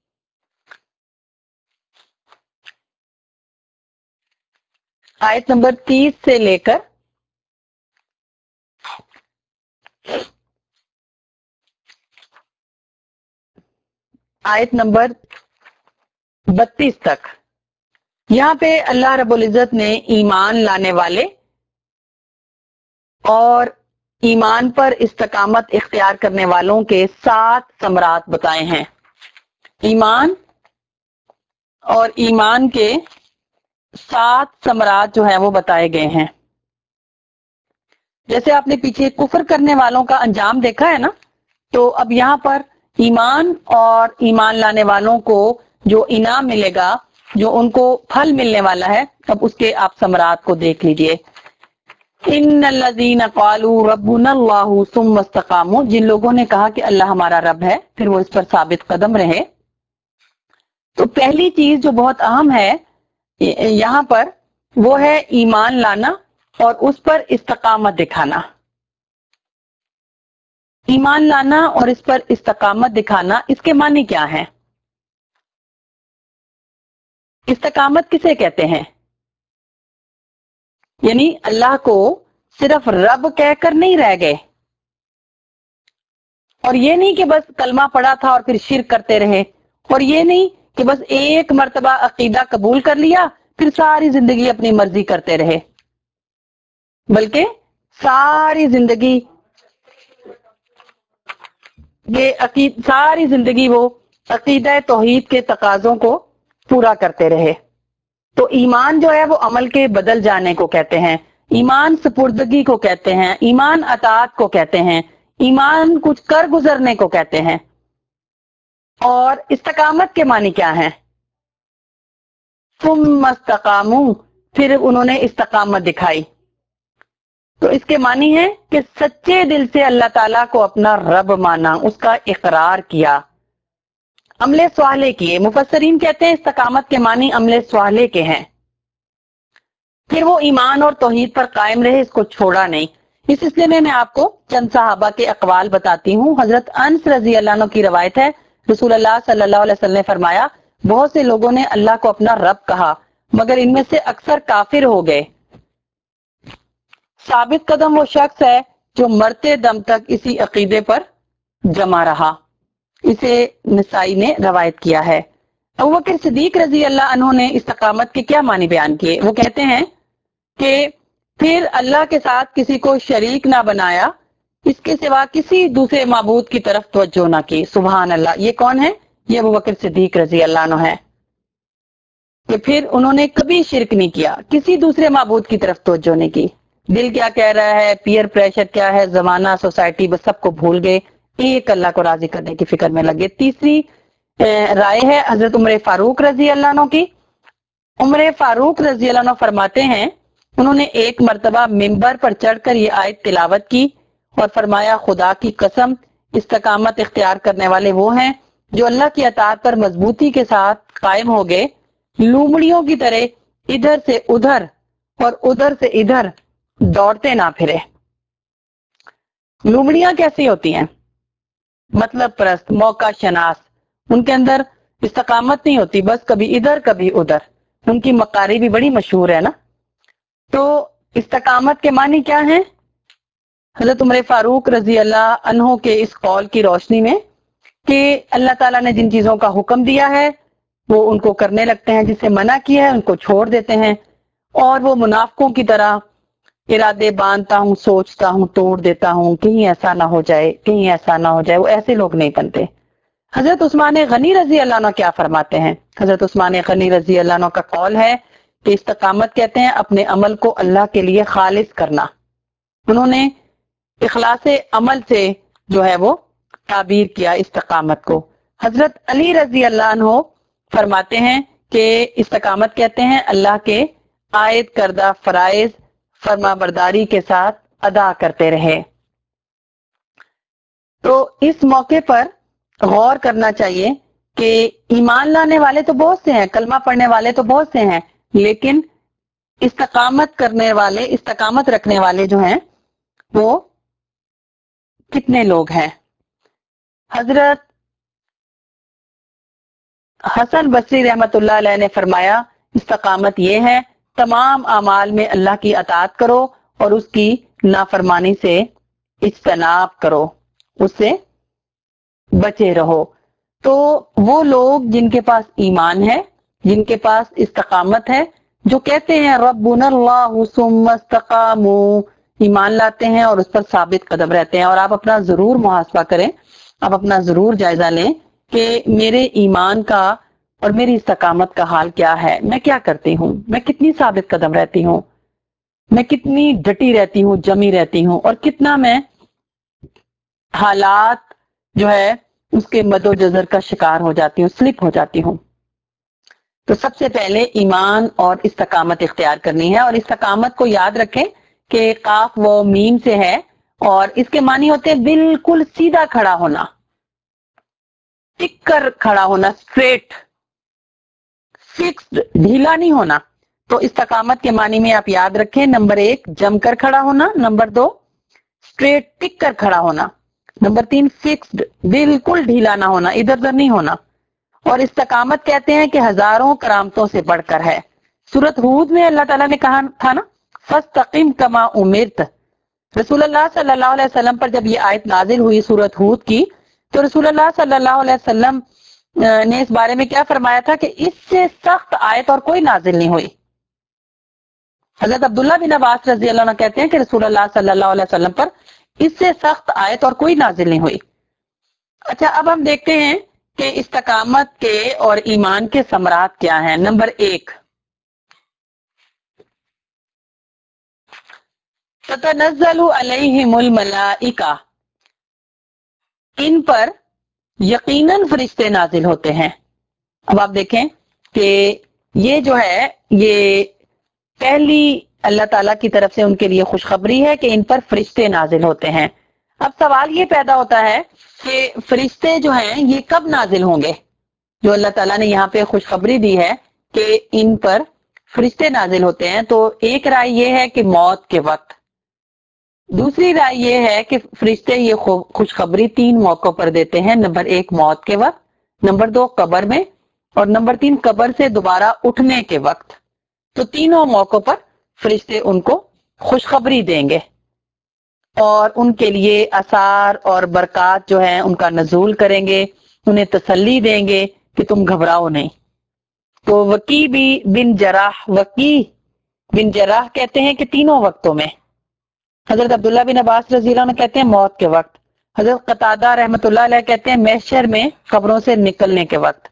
آیت نمبر تیس سے لے کر آیت نمبر بتیس تک، یہاں پہ اللہ رب العزت نے ایمان لانے والے اور ایمان پر استقامت اختیار کرنے والوں کے سات ثمرات بتائے ہیں۔ ایمان اور ایمان کے سات ثمرات جو ہیں وہ بتائے گئے ہیں۔ جیسے آپ نے پیچھے کفر کرنے والوں کا انجام دیکھا ہے نا، تو اب یہاں پر ایمان اور ایمان لانے والوں کو جو انعام ملے گا، جو ان کو پھل ملنے والا ہے، اب اس کے آپ ثمرات کو دیکھ لیجئے۔ ان الذین قالوا ربنا اللہ ثم استقاموا، جن لوگوں نے کہا کہ اللہ ہمارا رب ہے، پھر وہ اس پر ثابت قدم رہے۔ تو پہلی چیز جو بہت اہم ہے یہاں پر، وہ ہے ایمان لانا اور اس پر استقامت دکھانا۔ ایمان لانا اور اس پر استقامت دکھانا، اس کے معنی کیا ہیں؟ استقامت کسے کہتے ہیں؟ یعنی اللہ کو صرف رب کہہ کر نہیں رہ گئے، اور یہ نہیں کہ بس کلمہ پڑھا تھا اور پھر شرک کرتے رہے، اور یہ نہیں کہ بس ایک مرتبہ عقیدہ قبول کر لیا پھر ساری زندگی اپنی مرضی کرتے رہے، بلکہ ساری زندگی یہ عقید ساری زندگی وہ عقیدہ توحید کے تقاضوں کو پورا کرتے رہے۔ تو ایمان جو ہے وہ عمل کے بدل جانے کو کہتے ہیں، ایمان سپردگی کو کہتے ہیں، ایمان اطاعت کو کہتے ہیں، ایمان کچھ کر گزرنے کو کہتے ہیں۔ اور استقامت کے معنی کیا ہیں؟ ثم استقاموا، پھر انہوں نے استقامت دکھائی۔ تو اس کے معنی ہے کہ سچے دل سے اللہ تعالیٰ کو اپنا رب مانا، اس کا اقرار کیا، عمل صالح کیے۔ مفسرین کہتے ہیں استقامت کے معنی عمل صالح کے ہیں۔ پھر وہ ایمان اور توحید پر قائم رہے، اس کو چھوڑا نہیں۔ اس سلسلے میں میں آپ کو چند صحابہ کے اقوال بتاتی ہوں۔ حضرت انس رضی اللہ عنہ کی روایت ہے، رسول اللہ صلی اللہ علیہ وسلم نے فرمایا، بہت سے لوگوں نے اللہ کو اپنا رب کہا، مگر ان میں سے اکثر کافر ہو گئے۔ ثابت قدم وہ شخص ہے جو مرتے دم تک اسی عقیدے پر جمع رہا۔ اسے نسائی نے روایت کیا ہے۔ ابوبکر صدیق رضی اللہ عنہ نے استقامت کے کیا معنی بیان کیے؟ وہ کہتے ہیں کہ پھر اللہ کے ساتھ کسی کو شریک نہ بنایا، اس کے سوا کسی دوسرے معبود کی طرف توجہ نہ کی۔ سبحان اللہ، یہ کون ہے؟ یہ ابوبکر صدیق رضی اللہ عنہ ہے، کہ پھر انہوں نے کبھی شرک نہیں کیا، کسی دوسرے معبود کی طرف توجہ نہیں کی۔ دل کیا کہہ رہا ہے، پیئر پریشر کیا ہے، زمانہ، سوسائٹی، بس سب کو بھول گئے، ایک اللہ کو راضی کرنے کی فکر میں لگے۔ تیسری رائے ہے حضرت عمر فاروق رضی اللہ عنہ کی۔ عمر فاروق رضی اللہ عنہ فرماتے ہیں، انہوں نے ایک مرتبہ ممبر پر چڑھ کر یہ آیت تلاوت کی اور فرمایا، خدا کی قسم، استقامت اختیار کرنے والے وہ ہیں جو اللہ کی اطاعت پر مضبوطی کے ساتھ قائم ہو گئے، لومڑیوں کی طرح ادھر سے ادھر اور ادھر سے ادھر دوڑتے نہ پھرے۔ لومڑیاں کیسی ہوتی ہیں؟ مطلب پرست، موقع شناس، ان کے اندر استقامت نہیں ہوتی، بس کبھی ادھر کبھی ادھر۔ ان کی مکاری بھی بڑی مشہور ہے نا۔ تو استقامت کے معنی کیا ہیں؟ حضرت عمر فاروق رضی اللہ عنہ کے اس قول کی روشنی میں کہ اللہ تعالیٰ نے جن چیزوں کا حکم دیا ہے وہ ان کو کرنے لگتے ہیں، جس سے منع کیا ہے ان کو چھوڑ دیتے ہیں، اور وہ منافقوں کی طرح ارادے باندھتا ہوں، سوچتا ہوں، توڑ دیتا ہوں، کہیں ایسا نہ ہو جائے، کہیں ایسا نہ ہو جائے، وہ ایسے لوگ نہیں بنتے۔ حضرت عثمان غنی رضی اللہ عنہ کیا فرماتے ہیں؟ حضرت عثمان غنی رضی اللہ عنہ کا قول ہے کہ استقامت کہتے ہیں اپنے عمل کو اللہ کے لیے خالص کرنا۔ انہوں نے اخلاص عمل سے جو ہے وہ تعبیر کیا استقامت کو۔ حضرت علی رضی اللہ عنہ فرماتے ہیں کہ استقامت کہتے ہیں اللہ کے عائد کردہ فرائض فرما برداری کے ساتھ ادا کرتے رہے۔ تو اس موقع پر غور کرنا چاہیے کہ ایمان لانے والے تو بہت سے ہیں، کلمہ پڑھنے والے تو بہت سے ہیں، لیکن استقامت کرنے والے، استقامت رکھنے والے جو ہیں وہ کتنے لوگ ہیں؟ حضرت حسن بصری رحمت اللہ علیہ نے فرمایا، استقامت یہ ہے تمام اعمال میں اللہ کی اطاعت کرو اور اس کی نافرمانی سے اجتناب کرو، اس سے بچے رہو۔ تو وہ لوگ جن کے پاس ایمان ہے، جن کے پاس استقامت ہے، جو کہتے ہیں ربنا اللہ ثم استقاموا، ایمان لاتے ہیں اور اس پر ثابت قدم رہتے ہیں۔ اور آپ اپنا ضرور محاسبہ کریں، آپ اپنا ضرور جائزہ لیں کہ میرے ایمان کا اور میری استقامت کا حال کیا ہے، میں کیا کرتی ہوں، میں کتنی ثابت قدم رہتی ہوں، میں کتنی ڈٹی رہتی ہوں، جمی رہتی ہوں، اور کتنا میں حالات جو ہے اس کے مد و جزر کا شکار ہو جاتی ہوں، سلپ ہو جاتی ہوں۔ تو سب سے پہلے ایمان اور استقامت اختیار کرنی ہے، اور استقامت کو یاد رکھیں کہ قاف و میم سے ہے، اور اس کے معنی ہوتے ہیں بالکل سیدھا کھڑا ہونا، ٹک کر کھڑا ہونا، اسٹریٹ، فکسڈ، ڈھیلا نہیں ہونا۔ تو استقامت کے معنی میں آپ یاد رکھیں، نمبر ایک جم کر کھڑا ہونا، نمبر دو اسٹریٹ ٹک کر کھڑا ہونا، نمبر تین فکسڈ، بالکل ڈھیلا نہ ہونا، ادھر ادھر نہیں ہونا۔ اور استقامت کہتے ہیں کہ ہزاروں کرامتوں سے بڑھ کر ہے۔ سورۃ ہود میں اللہ تعالیٰ نے کہا تھا نا، فَاسْتَقِمْ كَمَا أُمِرْتَ۔ رسول اللہ صلی اللہ علیہ وسلم پر جب یہ آیت نازل ہوئی سورۃ ہود کی، تو رسول اللہ صلی اللہ علیہ وسلم نے اس بارے میں کیا فرمایا تھا کہ اس سے سخت آیت اور کوئی نازل نہیں ہوئی۔ حضرت عبداللہ بن عباس رضی اللہ عنہ کہتے ہیں کہ رسول اللہ صلی اللہ علیہ وسلم پر اس سے سخت آیت اور کوئی نازل نہیں ہوئی۔ اچھا، اب ہم دیکھتے ہیں کہ استقامت کے اور ایمان کے ثمرات کیا ہیں۔ نمبر ایک، تتنزل علیہم الملائکہ، ان پر یقیناً فرشتے نازل ہوتے ہیں۔ اب آپ دیکھیں کہ یہ جو ہے یہ پہلی اللہ تعالیٰ کی طرف سے ان کے لیے خوشخبری ہے کہ ان پر فرشتے نازل ہوتے ہیں۔ اب سوال یہ پیدا ہوتا ہے کہ فرشتے جو ہیں یہ کب نازل ہوں گے؟ جو اللہ تعالیٰ نے یہاں پہ خوشخبری دی ہے کہ ان پر فرشتے نازل ہوتے ہیں، تو ایک رائے یہ ہے کہ موت کے وقت، دوسری رائے یہ ہے کہ فرشتے یہ خوشخبری تین موقعوں پر دیتے ہیں۔ نمبر ایک موت کے وقت، نمبر دو قبر میں، اور نمبر تین قبر سے دوبارہ اٹھنے کے وقت۔ تو تینوں موقعوں پر فرشتے ان کو خوشخبری دیں گے اور ان کے لیے آثار اور برکات جو ہیں ان کا نزول کریں گے، انہیں تسلی دیں گے کہ تم گھبراؤ نہیں۔ تو وکی بھی بن جراح، وکی بن جراح کہتے ہیں کہ تینوں وقتوں میں۔ حضرت عبداللہ بن عباس رضی اللہ عنہ کہتے ہیں موت کے وقت۔ حضرت قتادہ رحمۃ اللہ علیہ کہتے ہیں محشر میں قبروں سے نکلنے کے وقت۔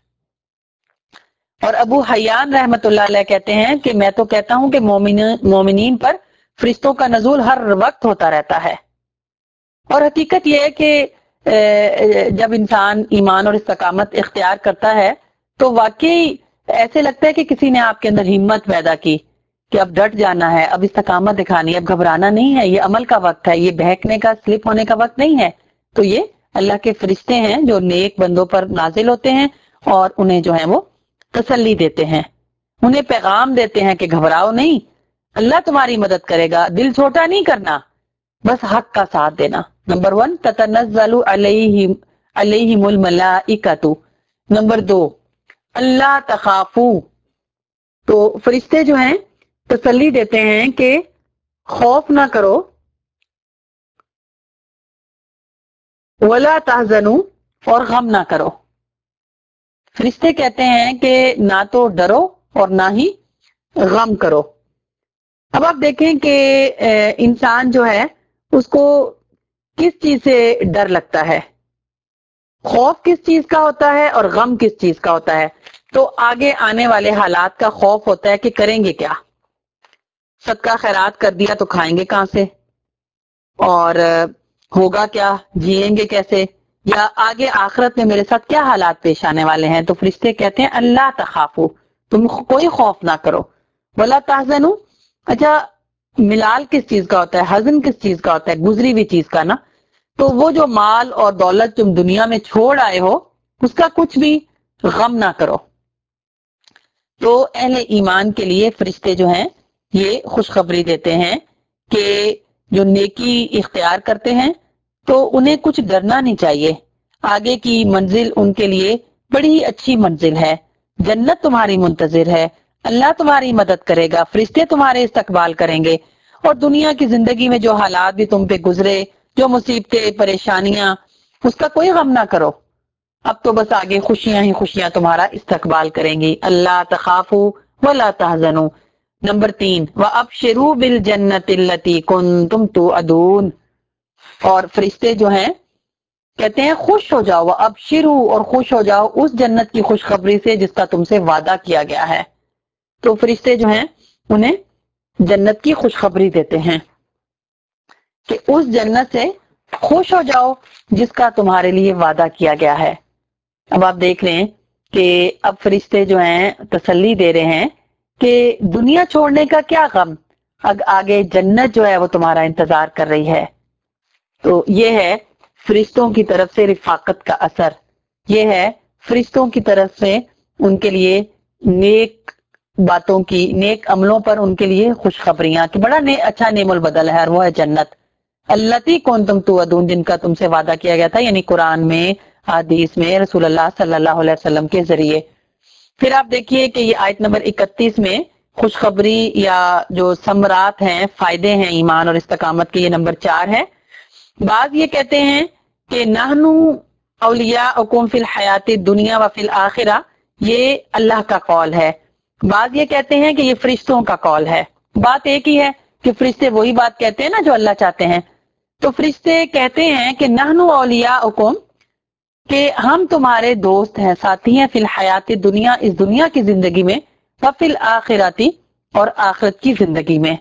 اور ابو حیان رحمۃ اللہ علیہ کہتے ہیں کہ میں تو کہتا ہوں کہ مومن مومنین پر فرشتوں کا نزول ہر وقت ہوتا رہتا ہے. اور حقیقت یہ ہے کہ جب انسان ایمان اور استقامت اختیار کرتا ہے تو واقعی ایسے لگتا ہے کہ کسی نے آپ کے اندر ہمت پیدا کی کہ اب ڈٹ جانا ہے، اب استقامت دکھانی ہے، اب گھبرانا نہیں ہے، یہ عمل کا وقت ہے، یہ بہکنے کا، سلپ ہونے کا وقت نہیں ہے. تو یہ اللہ کے فرشتے ہیں جو نیک بندوں پر نازل ہوتے ہیں اور انہیں جو ہے وہ تسلی دیتے ہیں، انہیں پیغام دیتے ہیں کہ گھبراؤ نہیں، اللہ تمہاری مدد کرے گا، دل چھوٹا نہیں کرنا، بس حق کا ساتھ دینا. نمبر ون، تتنزل علیہم علیہم الملائکۃ. نمبر دو، اللہ تخافو. تو فرشتے جو ہیں تسلی دیتے ہیں کہ خوف نہ کرو، ولا تحزنوا، اور غم نہ کرو. فرشتے کہتے ہیں کہ نہ تو ڈرو اور نہ ہی غم کرو. اب آپ دیکھیں کہ انسان جو ہے اس کو کس چیز سے ڈر لگتا ہے، خوف کس چیز کا ہوتا ہے اور غم کس چیز کا ہوتا ہے. تو آگے آنے والے حالات کا خوف ہوتا ہے کہ کریں گے کیا، صدقہ خیرات کر دیا تو کھائیں گے کہاں سے، اور ہوگا کیا، جئیں گے کیسے، یا آگے آخرت میں میرے ساتھ کیا حالات پیش آنے والے ہیں. تو فرشتے کہتے ہیں اللہ تخافو، تم کوئی خوف نہ کرو، ولا تحزنوا. اچھا، ملال کس چیز کا ہوتا ہے، حزن کس چیز کا ہوتا ہے، گزری ہوئی چیز کا نا. تو وہ جو مال اور دولت تم دنیا میں چھوڑ آئے ہو اس کا کچھ بھی غم نہ کرو. تو اہل ایمان کے لیے فرشتے جو ہیں یہ خوشخبری دیتے ہیں کہ جو نیکی اختیار کرتے ہیں تو انہیں کچھ ڈرنا نہیں چاہیے. آگے کی منزل ان کے لیے بڑی ہی اچھی منزل ہے، جنت تمہاری منتظر ہے، اللہ تمہاری مدد کرے گا، فرشتے تمہارے استقبال کریں گے. اور دنیا کی زندگی میں جو حالات بھی تم پہ گزرے، جو مصیبتیں، پریشانیاں، اس کا کوئی غم نہ کرو، اب تو بس آگے خوشیاں ہی خوشیاں تمہارا استقبال کریں گی. اللہ تخافوا ولا تحزنوا. نمبر تین، وَأَبْشِرُوا بِالْجَنَّةِ الَّتِي كُنتُمْ تُوعَدُونَ. اور فرشتے جو ہیں کہتے ہیں خوش ہو جاؤ، وَأَبْشِرُوا، اور خوش ہو جاؤ اس جنت کی خوشخبری سے جس کا تم سے وعدہ کیا گیا ہے. تو فرشتے جو ہیں انہیں جنت کی خوشخبری دیتے ہیں کہ اس جنت سے خوش ہو جاؤ جس کا تمہارے لیے وعدہ کیا گیا ہے. اب آپ دیکھ لیں کہ اب فرشتے جو ہیں تسلی دے رہے ہیں کہ دنیا چھوڑنے کا کیا غم، آگے جنت جو ہے وہ تمہارا انتظار کر رہی ہے. تو یہ ہے فرشتوں کی طرف سے رفاقت کا اثر، یہ ہے فرشتوں کی طرف سے ان کے لیے نیک باتوں کی، نیک عملوں پر ان کے لیے خوشخبریاں کہ بڑا نی اچھا نعم البدل ہے، اور وہ ہے جنت. التی کنتم توعدون، جن کا تم سے وعدہ کیا گیا تھا، یعنی قرآن میں، حدیث میں، رسول اللہ صلی اللہ علیہ وسلم کے ذریعے. پھر آپ دیکھیے کہ یہ آیت نمبر اکتیس میں خوشخبری یا جو ثمرات ہیں، فائدے ہیں ایمان اور استقامت کے، یہ نمبر چار ہے. بعض یہ کہتے ہیں کہ نحنو اولیاءکم فی الحیات الدنیا و فی الآخرہ، یہ اللہ کا قول ہے. بعض یہ کہتے ہیں کہ یہ فرشتوں کا قول ہے. بات ایک ہی ہے کہ فرشتے وہی بات کہتے ہیں نا جو اللہ چاہتے ہیں. تو فرشتے کہتے ہیں کہ نحنو اولیاءکم، کہ ہم تمہارے دوست ہیں، ساتھی ہیں، فی الحیات دنیا، اس دنیا کی زندگی میں، وفی الآخراتی، اور آخرت کی زندگی میں.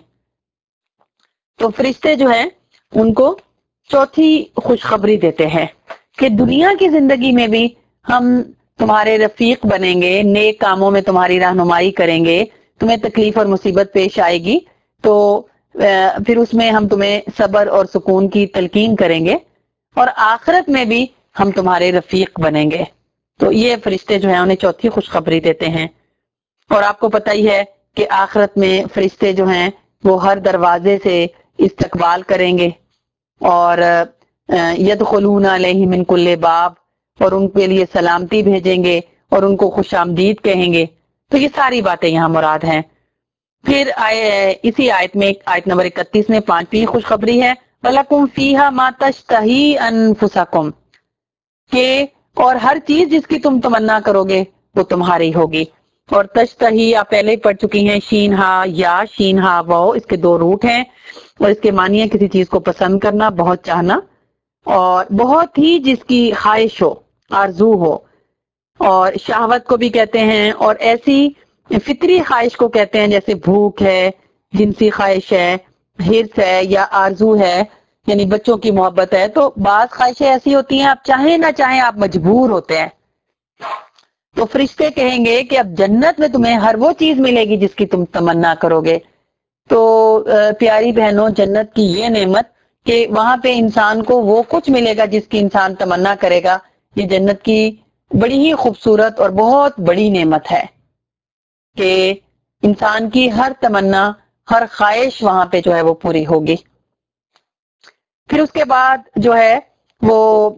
تو فرشتے جو ہیں ان کو چوتھی خوشخبری دیتے ہیں کہ دنیا کی زندگی میں بھی ہم تمہارے رفیق بنیں گے، نیک کاموں میں تمہاری رہنمائی کریں گے. تمہیں تکلیف اور مصیبت پیش آئے گی تو پھر اس میں ہم تمہیں صبر اور سکون کی تلقین کریں گے، اور آخرت میں بھی ہم تمہارے رفیق بنیں گے. تو یہ فرشتے جو ہیں انہیں چوتھی خوشخبری دیتے ہیں. اور آپ کو پتہ ہی ہے کہ آخرت میں فرشتے جو ہیں وہ ہر دروازے سے استقبال کریں گے، اور یدخلون علیہم من کل باب، اور ان کے لیے سلامتی بھیجیں گے اور ان کو خوش آمدید کہیں گے. تو یہ ساری باتیں یہاں مراد ہیں. پھر آئے اسی آیت میں، آیت نمبر اکتیس میں پانچویں خوشخبری ہے، وَلَكُمْ فِيهَا مَا تَشْتَهِي أَنفُسَكُمْ، کہ اور ہر چیز جس کی تم تمنا کرو گے وہ تمہاری ہوگی. اور تشتہی آپ پہلے ہی پڑھ چکی ہیں، شین ہا یا شین ہا واو، اس کے دو روٹ ہیں، اور اس کے معنی ہے کسی چیز کو پسند کرنا، بہت چاہنا، اور بہت ہی جس کی خواہش ہو، آرزو ہو. اور شہوت کو بھی کہتے ہیں، اور ایسی فطری خواہش کو کہتے ہیں جیسے بھوک ہے، جنسی خواہش ہے، हिर्स है या आरजू है, यानी बच्चों की मोहब्बत है, तो बात ख्वाहिशें ऐसी होती हैं आप चाहें ना चाहें आप मजबूर होते हैं। तो फरिश्ते कहेंगे कि अब जन्नत में तुम्हें हर वो चीज मिलेगी जिसकी तुम तमन्ना करोगे। तो प्यारी बहनों, जन्नत की ये नेमत कि वहां पे इंसान को वो कुछ मिलेगा जिसकी इंसान तमन्ना करेगा, ये जन्नत की बड़ी ही खूबसूरत और बहुत बड़ी नेमत है कि इंसान की हर तमन्ना, हर ख्वाहिश वहां पे जो है वो पूरी होगी। फिर उसके बाद जो है वो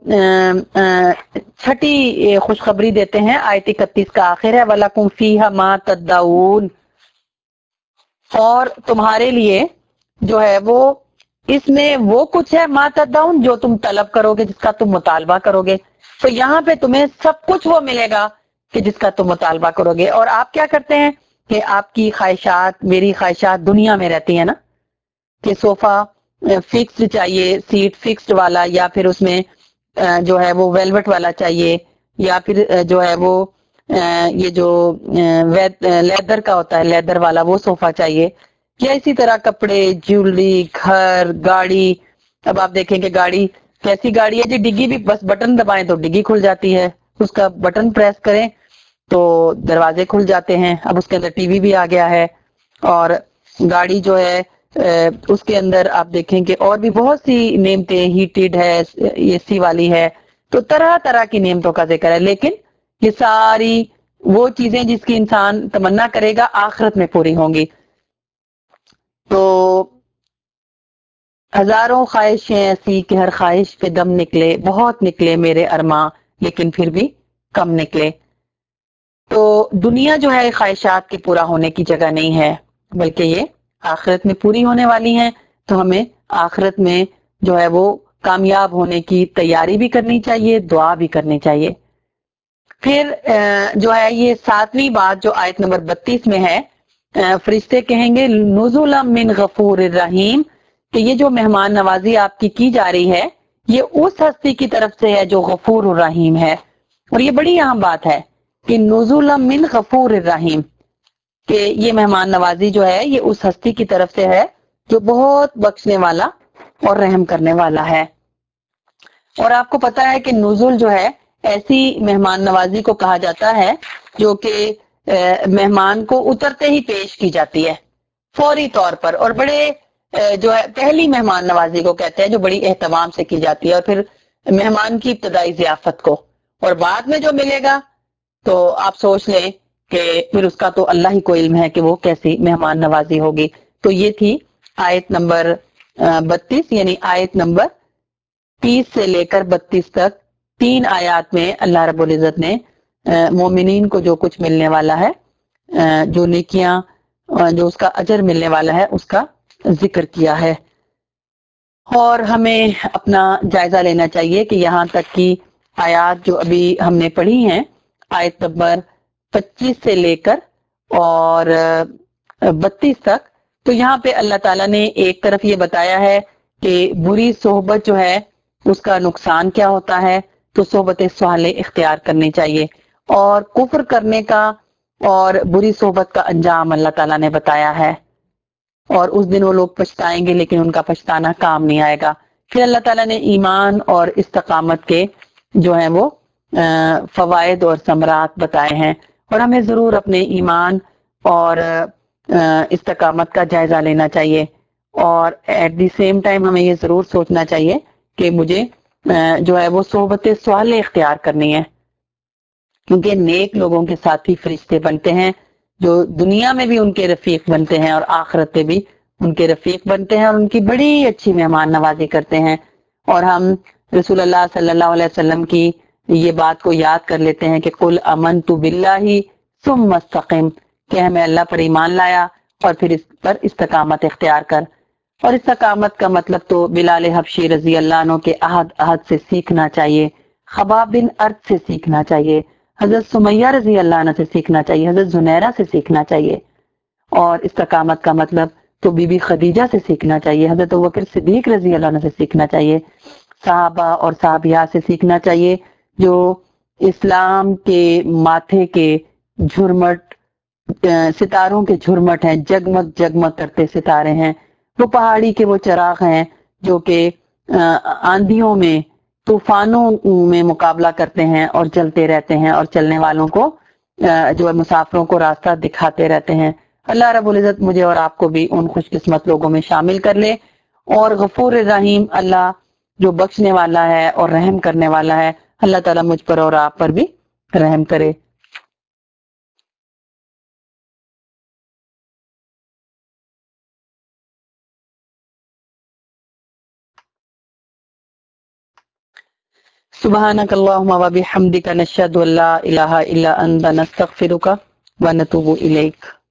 छठी खुशखबरी देते हैं, आयत इकतीस का आखिर है, वलकुम फीहा मा तद्दाऊन, और तुम्हारे लिए जो है वो इसमें वो कुछ है मा तद्दाऊन जो तुम तलब करोगे, जिसका तुम मुतालबा करोगे। तो यहाँ पे तुम्हें सब कुछ वो मिलेगा कि जिसका तुम मुतालबा करोगे। और आप क्या करते हैं कि आपकी ख्वाहिशात, मेरी ख्वाहिशात दुनिया में रहती है ना, कि सोफा फिक्स्ड चाहिए, सीट फिक्स्ड वाला, या फिर उसमें जो है वो वेलवेट वाला चाहिए, या फिर जो है वो ये जो लेदर का होता है, लेदर वाला वो सोफा चाहिए, या इसी तरह कपड़े, ज्वेलरी, घर, गाड़ी। अब आप देखेंगे गाड़ी कैसी गाड़ी है जी, डिग्गी भी बस बटन दबाएं तो डिग्गी खुल जाती है, उसका बटन प्रेस करें तो दरवाजे खुल जाते हैं। अब उसके अंदर टीवी भी आ गया है, और गाड़ी जो है उसके अंदर आप देखेंगे और भी बहुत सी नेमतें, हीटेड है, एसी वाली है, तो तरह तरह की नेमतों का जिक्र है। लेकिन ये सारी वो चीजें जिसकी इंसान तमन्ना करेगा आखिरत में पूरी होंगी। तो हजारों ख्वाहिशें ऐसी कि हर ख्वाहिश पे दम निकले, बहुत निकले मेरे अरमां, लेकिन फिर भी कम निकले। तो दुनिया जो है ख्वाहिशात के पूरा होने की जगह नहीं है, बल्कि ये आखिरत में पूरी होने वाली हैं। तो हमें आखिरत में जो है वो कामयाब होने की तैयारी भी करनी चाहिए, दुआ भी करनी चाहिए। फिर जो है ये सातवीं बात जो आयत नंबर बत्तीस में है, फरिश्ते कहेंगे नुज़ुलम मिन गफूर रहीम, कि ये जो मेहमान नवाजी आपकी की जा रही है ये उस हस्ती की तरफ से है जो गफूर रहीम है। और ये बड़ी अहम बात है कि नुज़ुलम मिन गफूर रहीम, कि ये मेहमान नवाजी जो है ये उस हस्ती की तरफ से है जो बहुत बख्शने वाला और रहम करने वाला है। और आपको पता है कि नुजुल जो है ऐसी मेहमान नवाजी को कहा जाता है जो कि मेहमान को उतरते ही पेश की जाती है फौरी तौर पर, और बड़े जो है पहली मेहमान नवाजी को कहते हैं जो बड़ी एहतमाम से की जाती है, और फिर मेहमान की इब्तदाई जियाफत को। और बाद में जो मिलेगा तो आप सोच लें कि फिर उसका तो अल्लाह ही को इल्म है कि वो कैसी मेहमान नवाजी होगी। तो ये थी आयत नंबर बत्तीस, यानी आयत नंबर तीस से लेकर बत्तीस तक तीन आयात में अल्लाह रब्बुल इज्जत ने मोमिनीन को जो कुछ मिलने वाला है, जो नेकियां, जो उसका अजर मिलने वाला है, उसका जिक्र किया है। और हमें अपना जायजा लेना चाहिए कि यहाँ तक की आयात जो अभी हमने पढ़ी हैं, आयत नंबर पच्चीस से लेकर और बत्तीस तक, तो यहाँ पे अल्लाह ताला ने एक तरफ ये बताया है कि बुरी सोहबत जो है उसका नुकसान क्या होता है, तो सोहबत स्वाले इख्तियार करनी चाहिए। और कुफ्र करने का और बुरी सोहबत का अंजाम अल्लाह ताला ने बताया है, और उस दिन वो लोग पछताएंगे लेकिन उनका पछताना काम नहीं आएगा। फिर अल्लाह ताला ने ईमान और इस्तकामत के जो है वो फवायद और समरात बताए हैं, और हमें जरूर अपने ईमान और इस्तकामत का जायजा लेना चाहिए। और एट द सेम टाइम हमें ये जरूर सोचना चाहिए कि मुझे जो है वो सोहबत स्वाले इख्तियार करनी है, क्योंकि नेक लोगों के साथी फरिश्ते बनते हैं जो दुनिया में भी उनके रफीक बनते हैं और आखिरत में भी उनके रफीक बनते हैं और उनकी बड़ी अच्छी मेहमान नवाजी करते हैं। और हम रसूलुल्लाह सल्लल्लाहु अलैहि वसल्लम की ये बात को याद कर लेते हैं कि कुल अमनतु बिल्लाहि सुम्मा इस्तक़िम, कि हमें अल्लाह पर ईमान लाया और फिर इस पर इस्तकामत इख्तियार कर। और इस्तकामत का मतलब तो बिलाल हबशी रजी अल्लाह अन्हु के अहद अहद से सीखना चाहिए, खबाब बिन अर्द से सीखना चाहिए, हजरत सुमैया रजी अल्लाह अन्हा से सीखना चाहिए, हजरत जुनैरा से सीखना चाहिए। और इस्तकामत का मतलब तो बीबी खदीजा से सीखना चाहिए, हजरत अबू बकर सिद्दीक रजी अल्लाह अन्हु से सीखना चाहिए, साहबा और साहबिया से सीखना चाहिए जो इस्लाम के माथे के झुरमट, सितारों के झुरमट हैं, जगमग जगमग करते सितारे हैं, वो पहाड़ी के वो चिराग हैं जो कि आंधियों में, तूफानों में मुकाबला करते हैं और चलते रहते हैं और चलने वालों को अ, जो है मुसाफिरों को रास्ता दिखाते रहते हैं। अल्लाह रब्बुल इज़्ज़त मुझे और आपको भी उन खुशकिस्मत लोगों में शामिल कर ले। और गफूर रहीम अल्लाह जो बख्शने वाला है और रहम करने वाला है, अल्लाह ताला मुझ पर और आप पर भी रहम करे। सुब्हानक अल्लाहुम्मा व बिहम्दिका नशहदु अल्ला इलाहा इल्ला अंता नस्तगफिरुका व नतूबु इलैक।